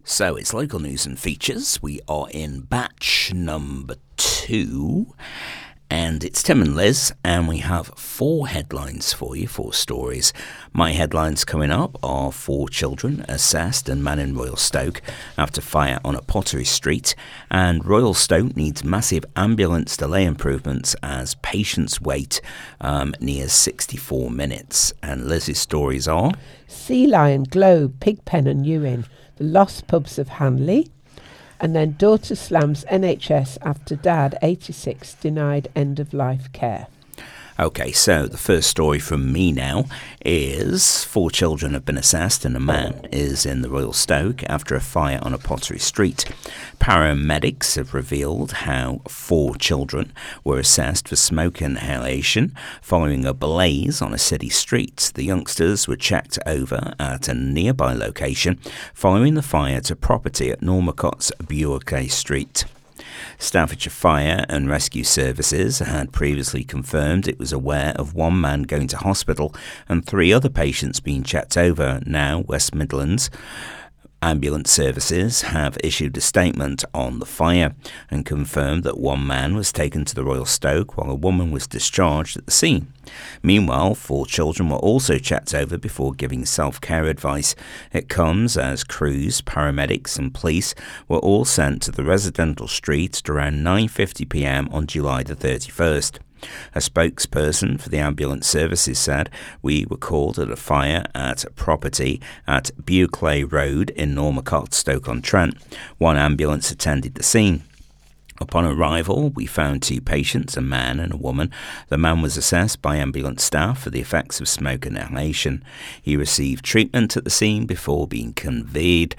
So it's local news and features. We are in batch number 2, and it's Tim and Liz, and we have 4 headlines for you, 4 stories. My headlines coming up are 4 children assessed and man in Royal Stoke after fire on a Pottery Street, and Royal Stoke needs massive ambulance delay improvements as patients wait nears 64 minutes. And Liz's stories are Sea Lion, Globe, Pigpen and Ewing, the lost pubs of Hanley, and then daughter slams NHS after dad, 86, denied end-of-life care. Okay, so the first story from me now is 4 children have been assessed and a man is in the Royal Stoke after a fire on a Pottery Street. Paramedics have revealed how 4 children were assessed for smoke inhalation following a blaze on a city street. The youngsters were checked over at a nearby location following the fire to property at Normacott's Buerkle Street. Staffordshire Fire and Rescue Services had previously confirmed it was aware of 1 man going to hospital and 3 other patients being checked over. Now, West Midlands Ambulance Services have issued a statement on the fire and confirmed that 1 man was taken to the Royal Stoke while a woman was discharged at the scene. Meanwhile, 4 children were also checked over before giving self-care advice. It comes as crews, paramedics and police were all sent to the residential street at around 9:50 p.m. on July the 31st. A spokesperson for the ambulance services said, "We were called at a fire at a property at Buerkle Road in Normacott, Stoke-on-Trent. 1 ambulance attended the scene. Upon arrival, we found 2 patients, a man and a woman. The man was assessed by ambulance staff for the effects of smoke inhalation. He received treatment at the scene before being conveyed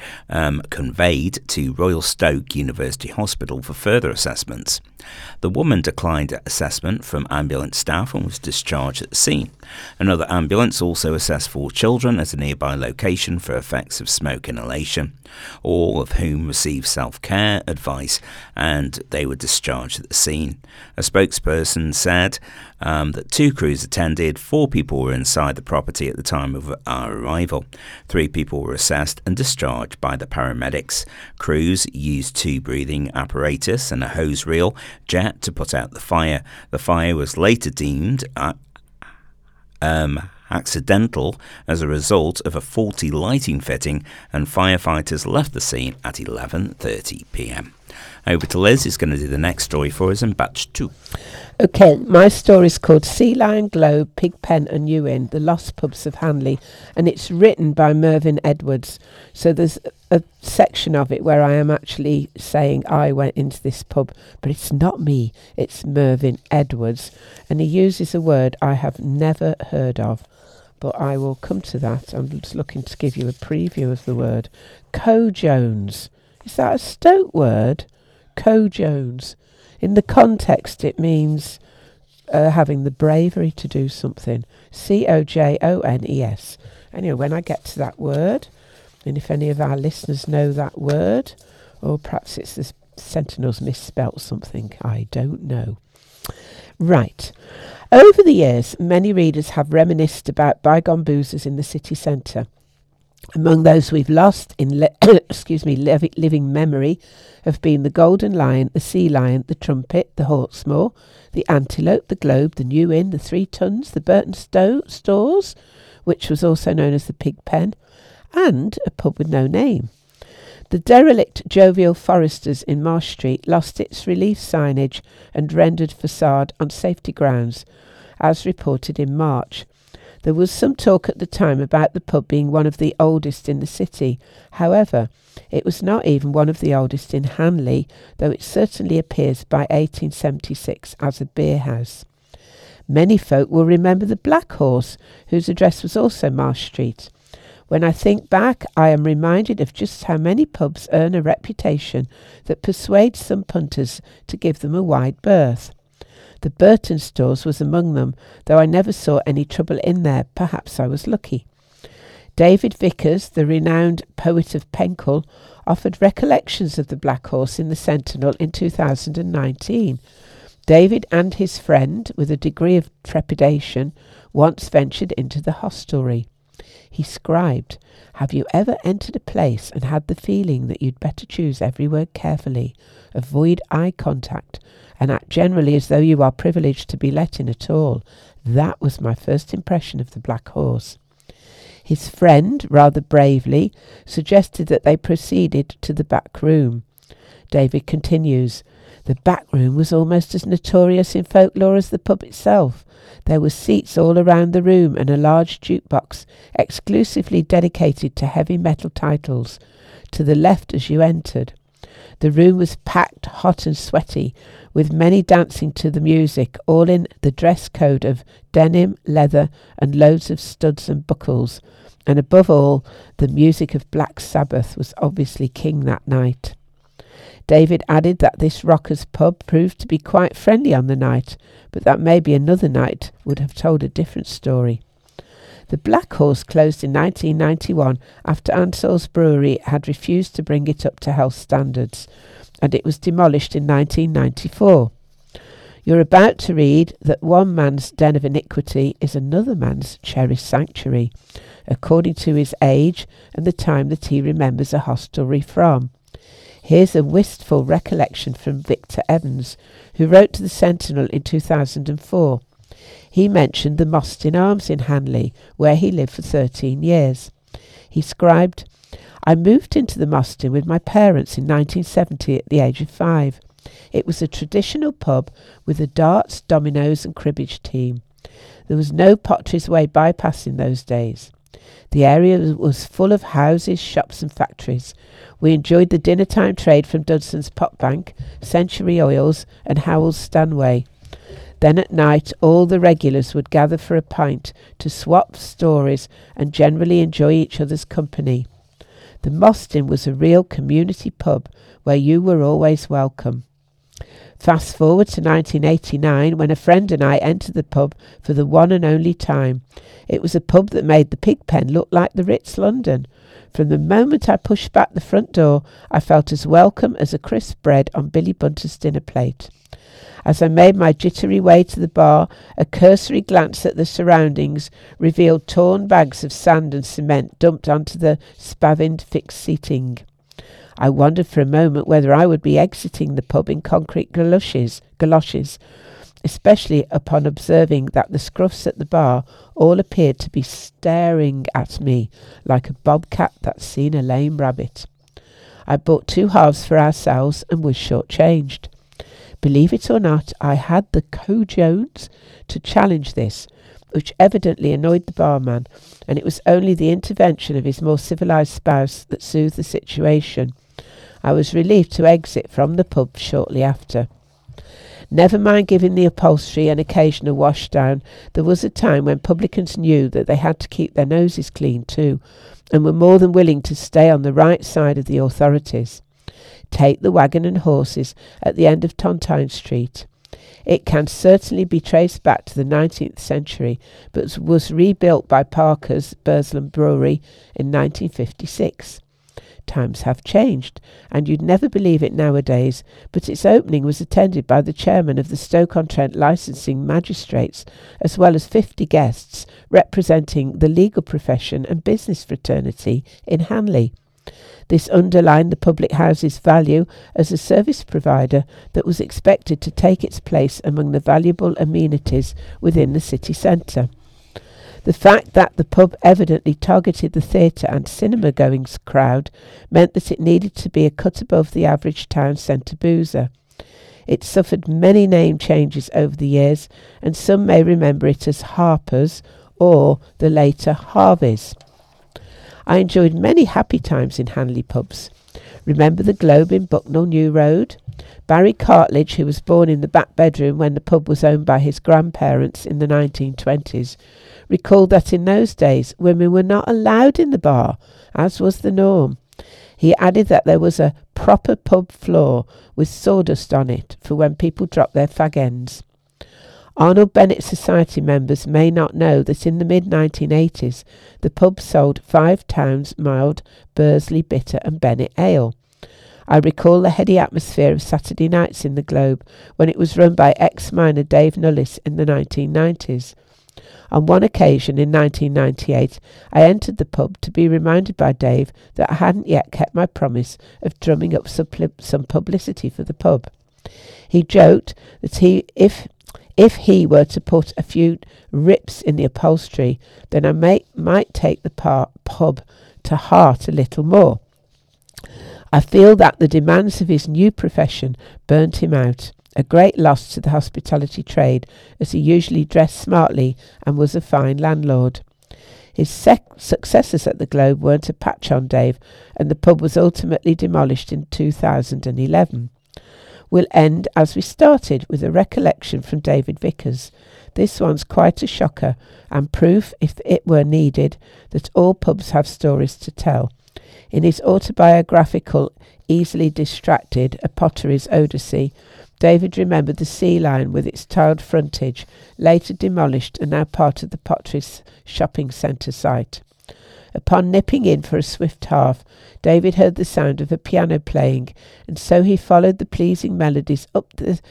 to Royal Stoke University Hospital for further assessments. The woman declined assessment from ambulance staff and was discharged at the scene. Another ambulance also assessed 4 children at a nearby location for effects of smoke inhalation, all of whom received self-care advice and they were discharged at the scene. A spokesperson said that 2 crews attended, 4 people were inside the property at the time of our arrival. 3 people were assessed and discharged by the paramedics. Crews used 2 breathing apparatus and a hose reel jet to put out the fire. The fire was later deemed accidental as a result of a faulty lighting fitting, and firefighters left the scene at 11:30 p.m. Over to Liz, who's going to do the next story for us in batch 2. Okay, my story is called Sea Lion, Globe, Pigpen and Ewing, the lost pubs of Hanley, and it's written by Mervyn Edwards. So there's a section of it where I am actually saying I went into this pub, but it's not me, it's Mervyn Edwards, and he uses a word I have never heard of, but I will come to that. I'm just looking to give you a preview of the word. Co-Jones. Is that a Stoke word? Co-Jones. In the context, it means having the bravery to do something. Cojones. Anyway, when I get to that word, and if any of our listeners know that word, or perhaps it's the Sentinels misspelt something, I don't know. Right. Over the years, many readers have reminisced about bygone boozers in the city centre. Among those we've lost in living memory have been the Golden Lion, the Sea Lion, the Trumpet, the Hawksmoor, the Antelope, the Globe, the New Inn, the 3 Tons, the Burton Stores, which was also known as the Pigpen, and a pub with no name. The derelict Jovial Foresters in Marsh Street lost its relief signage and rendered facade on safety grounds, as reported in March. There was some talk at the time about the pub being one of the oldest in the city. However, it was not even one of the oldest in Hanley, though it certainly appears by 1876 as a beer house. Many folk will remember the Black Horse, whose address was also Marsh Street. When I think back, I am reminded of just how many pubs earn a reputation that persuades some punters to give them a wide berth. The Burton Stores was among them, though I never saw any trouble in there. Perhaps I was lucky. David Vickers, the renowned poet of Penkhull, offered recollections of the Black Horse in the Sentinel in 2019. David and his friend, with a degree of trepidation, once ventured into the hostelry. He scribed, "Have you ever entered a place and had the feeling that you'd better choose every word carefully, avoid eye contact, and act generally as though you are privileged to be let in at all? That was my first impression of the Black Horse." His friend, rather bravely, suggested that they proceeded to the back room. David continues, "The back room was almost as notorious in folklore as the pub itself. There were seats all around the room and a large jukebox exclusively dedicated to heavy metal titles, to the left as you entered. The room was packed, hot and sweaty, with many dancing to the music, all in the dress code of denim, leather and loads of studs and buckles. And above all, the music of Black Sabbath was obviously king that night." David added that this rockers' pub proved to be quite friendly on the night, but that maybe another night would have told a different story. The Black Horse closed in 1991 after Ansell's Brewery had refused to bring it up to health standards, and it was demolished in 1994. You're about to read that one man's den of iniquity is another man's cherished sanctuary, according to his age and the time that he remembers a hostelry from. Here's a wistful recollection from Victor Evans, who wrote to the Sentinel in 2004. He mentioned the Mostyn Arms in Hanley, where he lived for 13 years. He scribed, "I moved into the Mostyn with my parents in 1970 at the age of 5. It was a traditional pub with a darts, dominoes and cribbage team. There was no Potteries Way bypass in those days. The area was full of houses, shops and factories. We enjoyed the dinner time trade from Dudson's Potbank, Century Oils and Howell's Stanway. Then at night all the regulars would gather for a pint to swap stories and generally enjoy each other's company. The Mostyn was a real community pub where you were always welcome." Fast forward to 1989 when a friend and I entered the pub for the one and only time. It was a pub that made the Pigpen look like the Ritz London. From the moment I pushed back the front door, I felt as welcome as a crisp bread on Billy Bunter's dinner plate. As I made my jittery way to the bar, a cursory glance at the surroundings revealed torn bags of sand and cement dumped onto the spavined fixed seating. I wondered for a moment whether I would be exiting the pub in concrete galoshes, especially upon observing that the scruffs at the bar all appeared to be staring at me like a bobcat that's seen a lame rabbit. I bought 2 halves for ourselves and was shortchanged. Believe it or not, I had the co-Jones to challenge this, which evidently annoyed the barman, and it was only the intervention of his more civilised spouse that soothed the situation. I was relieved to exit from the pub shortly after. Never mind giving the upholstery an occasional wash down, there was a time when publicans knew that they had to keep their noses clean too, and were more than willing to stay on the right side of the authorities. Take the Wagon and Horses at the end of Tontine Street. It can certainly be traced back to the 19th century, but was rebuilt by Parker's Burslem Brewery in 1956. Times have changed, and you'd never believe it nowadays, but its opening was attended by the chairman of the Stoke-on-Trent licensing magistrates, as well as 50 guests representing the legal profession and business fraternity in Hanley. This underlined the public house's value as a service provider that was expected to take its place among the valuable amenities within the city centre. The fact that the pub evidently targeted the theatre and cinema-going crowd meant that it needed to be a cut above the average town centre boozer. It suffered many name changes over the years, and some may remember it as Harper's or the later Harvey's. I enjoyed many happy times in Hanley pubs. Remember the Globe in Bucknell New Road? Barry Cartledge, who was born in the back bedroom when the pub was owned by his grandparents in the 1920s, recalled that in those days women were not allowed in the bar, as was the norm. He added that there was a proper pub floor with sawdust on it for when people dropped their fag ends. Arnold Bennett Society members may not know that in the mid-1980s the pub sold 5 Towns mild, Bursley bitter and Bennett ale. I recall the heady atmosphere of Saturday nights in the Globe when it was run by ex-miner Dave Nullis in the 1990s. On one occasion in 1998, I entered the pub to be reminded by Dave that I hadn't yet kept my promise of drumming up some publicity for the pub. He joked that if he were to put a few rips in the upholstery, then I might take the pub to heart a little more. I feel that the demands of his new profession burnt him out, a great loss to the hospitality trade, as he usually dressed smartly and was a fine landlord. His successes at the Globe weren't a patch on Dave, and the pub was ultimately demolished in 2011. We'll end as we started, with a recollection from David Vickers. This one's quite a shocker, and proof, if it were needed, that all pubs have stories to tell. In his autobiographical Easily Distracted, A Pottery's Odyssey, David remembered the Sea Lion with its tiled frontage, later demolished and now part of the Pottery's shopping centre site. Upon nipping in for a swift half, David heard the sound of a piano playing, and so he followed the pleasing melodies up to the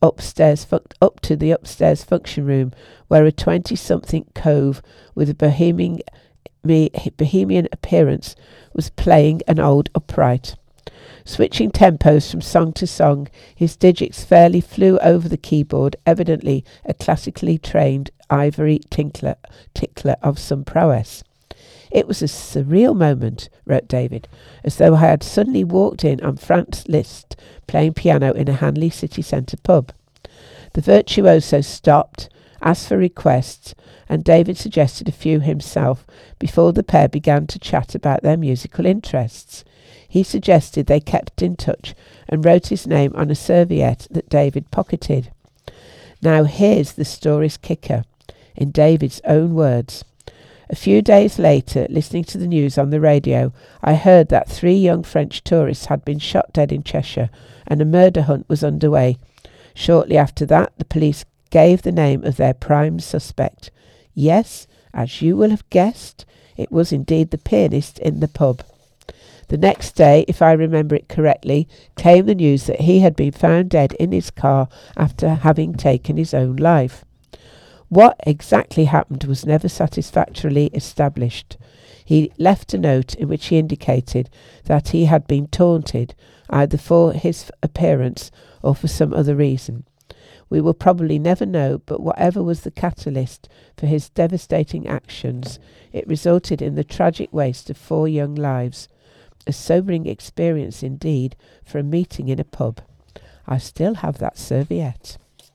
upstairs function room, where a 20-something cove with a bohemian appearance was playing an old upright. Switching tempos from song to song, his digits fairly flew over the keyboard, evidently a classically trained ivory tickler of some prowess. It was a surreal moment, wrote David, as though I had suddenly walked in on Franz Liszt playing piano in a Hanley city centre pub. The virtuoso stopped, asked for requests, and David suggested a few himself before the pair began to chat about their musical interests. He suggested they kept in touch and wrote his name on a serviette that David pocketed. Now here's the story's kicker, in David's own words. A few days later, listening to the news on the radio, I heard that 3 young French tourists had been shot dead in Cheshire, and a murder hunt was underway. Shortly after that, the police gave the name of their prime suspect. Yes, as you will have guessed, it was indeed the pianist in the pub. The next day, if I remember it correctly, came the news that he had been found dead in his car after having taken his own life. What exactly happened was never satisfactorily established. He left a note in which he indicated that he had been taunted, either for his appearance or for some other reason. We will probably never know, but whatever was the catalyst for his devastating actions, it resulted in the tragic waste of 4 young lives. A sobering experience indeed for a meeting in a pub. I still have that serviette.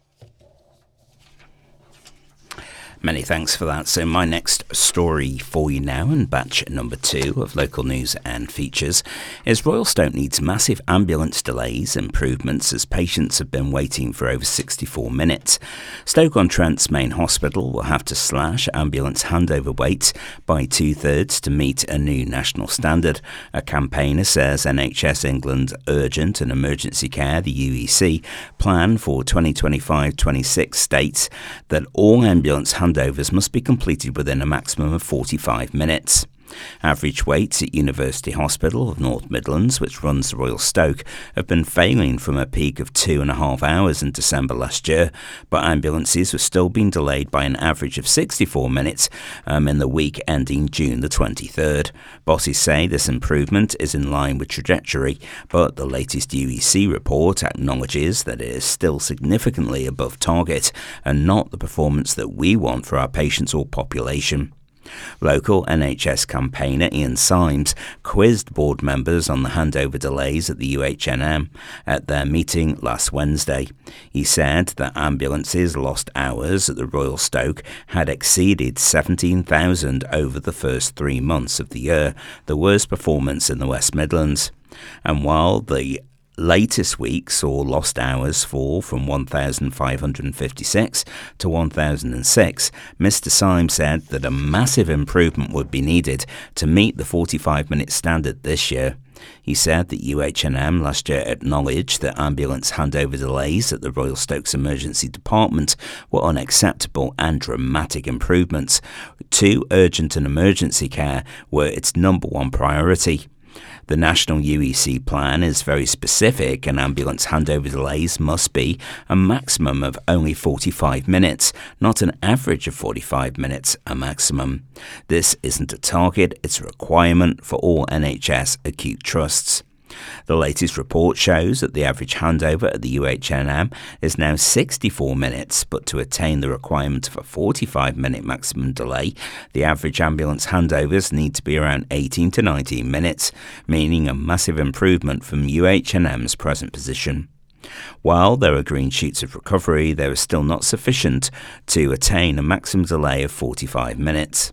Many thanks for that. So my next story for you now, in batch number 2 of local news and features, is Royal Stoke needs massive ambulance delays improvements as patients have been waiting for over 64 minutes. Stoke-on-Trent's main hospital will have to slash ambulance handover waits by 2/3 to meet a new national standard. A campaigner says NHS England's Urgent and Emergency Care, the UEC, plan for 2025-26 states that all ambulance handovers must be completed within a maximum of 45 minutes. Average waits at University Hospital of North Midlands, which runs the Royal Stoke, have been failing from a peak of 2.5 hours in December last year, but ambulances were still being delayed by an average of 64 minutes in the week ending June the 23rd. Bosses say this improvement is in line with trajectory, but the latest UEC report acknowledges that it is still significantly above target and not the performance that we want for our patients or population. Local NHS campaigner Ian Symes quizzed board members on the handover delays at the UHNM at their meeting last Wednesday. He said that ambulances lost hours at the Royal Stoke had exceeded 17,000 over the first 3 months of the year, the worst performance in the West Midlands. And while the latest week saw lost hours fall from 1,556 to 1,006, Mr. Symes said that a massive improvement would be needed to meet the 45-minute standard this year. He said that UHNM last year acknowledged that ambulance handover delays at the Royal Stoke's Emergency Department were unacceptable and dramatic improvements to urgent and emergency care were its number one priority. The national UEC plan is very specific, and ambulance handover delays must be a maximum of only 45 minutes, not an average of 45 minutes, a maximum. This isn't a target, it's a requirement for all NHS acute trusts. The latest report shows that the average handover at the UHNM is now 64 minutes, but to attain the requirement of a 45-minute maximum delay, the average ambulance handovers need to be around 18 to 19 minutes, meaning a massive improvement from UHNM's present position. While there are green shoots of recovery, there is still not sufficient to attain a maximum delay of 45 minutes.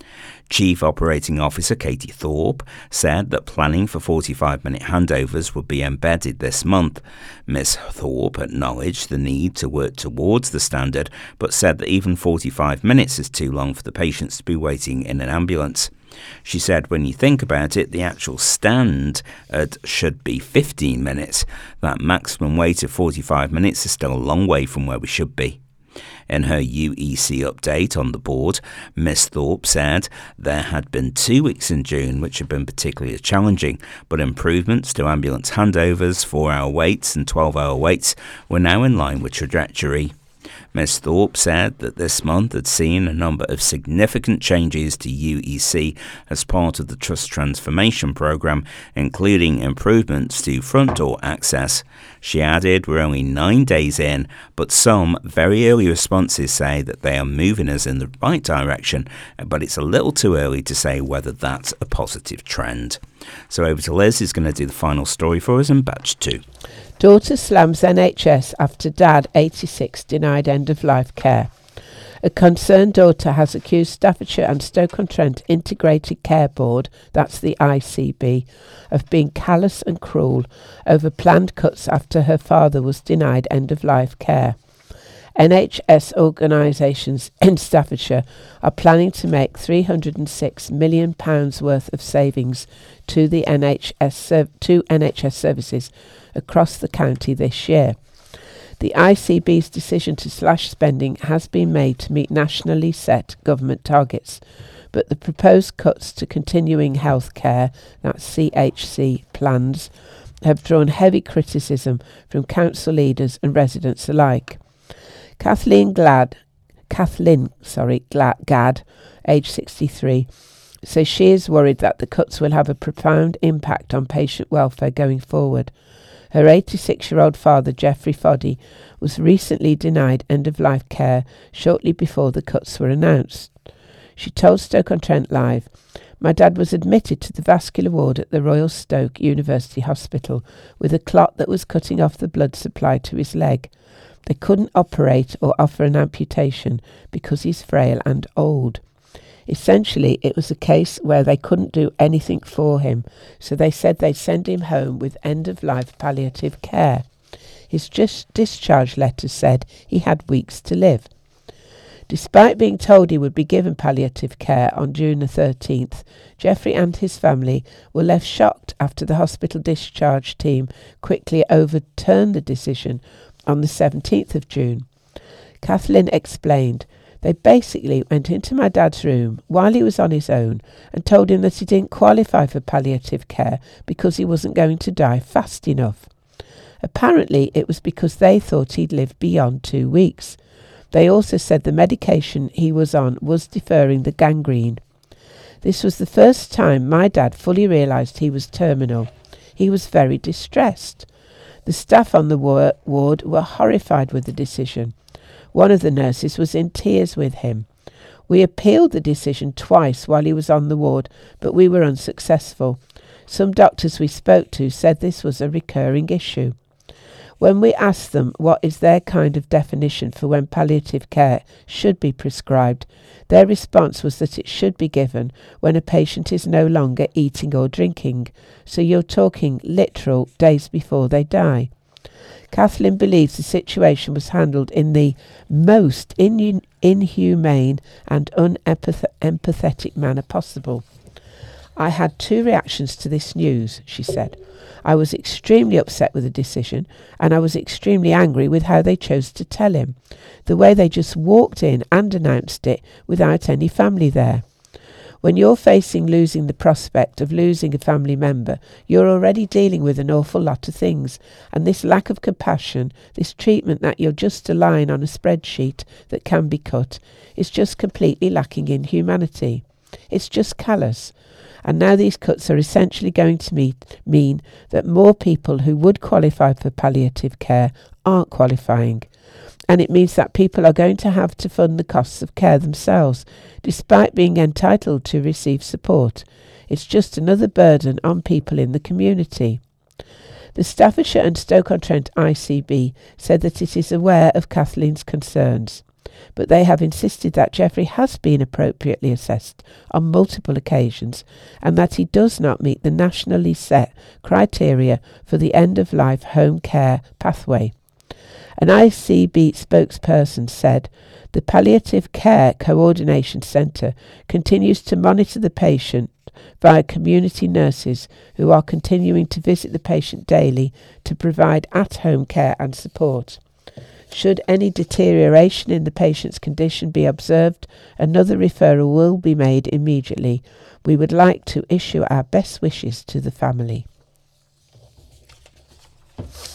Chief Operating Officer Katie Thorpe said that planning for 45-minute handovers would be embedded this month. Ms Thorpe acknowledged the need to work towards the standard, but said that even 45 minutes is too long for the patients to be waiting in an ambulance. She said when you think about it, the actual standard should be 15 minutes. That maximum wait of 45 minutes is still a long way from where we should be. In her UEC update on the board, Ms Thorpe said there had been 2 weeks in June which had been particularly challenging, but improvements to ambulance handovers, 4-hour waits and 12-hour waits were now in line with trajectory. Ms Thorpe said that this month had seen a number of significant changes to UEC as part of the Trust Transformation Programme, including improvements to front door access. She added, we're only 9 days in, but some very early responses say that they are moving us in the right direction, but it's a little too early to say whether that's a positive trend. So over to Liz, who's going to do the final story for us in batch 2. Daughter slams NHS after dad, 86, denied end-of-life care. A concerned daughter has accused Staffordshire and Stoke-on-Trent Integrated Care Board, that's the ICB, of being callous and cruel over planned cuts after her father was denied end-of-life care. NHS organisations in Staffordshire are planning to make £306 million worth of savings to the NHS services across the county this year. The ICB's decision to slash spending has been made to meet nationally set government targets, but the proposed cuts to continuing health care, that's CHC plans, have drawn heavy criticism from council leaders and residents alike. Kathleen Gadd, aged 63, says she is worried that the cuts will have a profound impact on patient welfare going forward. Her 86-year-old father, Geoffrey Foddy, was recently denied end-of-life care shortly before the cuts were announced. She told Stoke-on-Trent Live, "My dad was admitted to the vascular ward at the Royal Stoke University Hospital with a clot that was cutting off the blood supply to his leg. They couldn't operate or offer an amputation because he's frail and old. Essentially, it was a case where they couldn't do anything for him, so they said they'd send him home with end-of-life palliative care. His discharge letter said he had weeks to live." Despite being told he would be given palliative care on June the 13th, Geoffrey and his family were left shocked after the hospital discharge team quickly overturned the decision on the 17th of June. Kathleen explained, "They basically went into my dad's room while he was on his own and told him that he didn't qualify for palliative care because he wasn't going to die fast enough. Apparently it was because they thought he'd live beyond 2 weeks. They also said the medication he was on was deferring the gangrene. This was the first time my dad fully realised he was terminal. He was very distressed. The staff on the ward were horrified with the decision. One of the nurses was in tears with him. We appealed the decision twice while he was on the ward, but we were unsuccessful. Some doctors we spoke to said this was a recurring issue. When we asked them what is their kind of definition for when palliative care should be prescribed, their response was that it should be given when a patient is no longer eating or drinking, so you're talking literal days before they die. Kathleen believes the situation was handled in the most inhumane and unempathetic manner possible. I had 2 reactions to this news," she said. "I was extremely upset with the decision, and I was extremely angry with how they chose to tell him, the way they just walked in and announced it without any family there. When you're facing losing the prospect of losing a family member, you're already dealing with an awful lot of things, and this lack of compassion, this treatment that you're just a line on a spreadsheet that can be cut, is just completely lacking in humanity. It's just callous. And now these cuts are essentially going to mean that more people who would qualify for palliative care aren't qualifying. And it means that people are going to have to fund the costs of care themselves, despite being entitled to receive support. It's just another burden on people in the community. The Staffordshire and Stoke-on-Trent ICB said that it is aware of Kathleen's concerns, but they have insisted that Jeffrey has been appropriately assessed on multiple occasions and that he does not meet the nationally set criteria for the end-of-life home care pathway. An ICB spokesperson said, "The Palliative Care Coordination Centre continues to monitor the patient via community nurses who are continuing to visit the patient daily to provide at-home care and support. Should any deterioration in the patient's condition be observed, another referral will be made immediately. We would like to issue our best wishes to the family."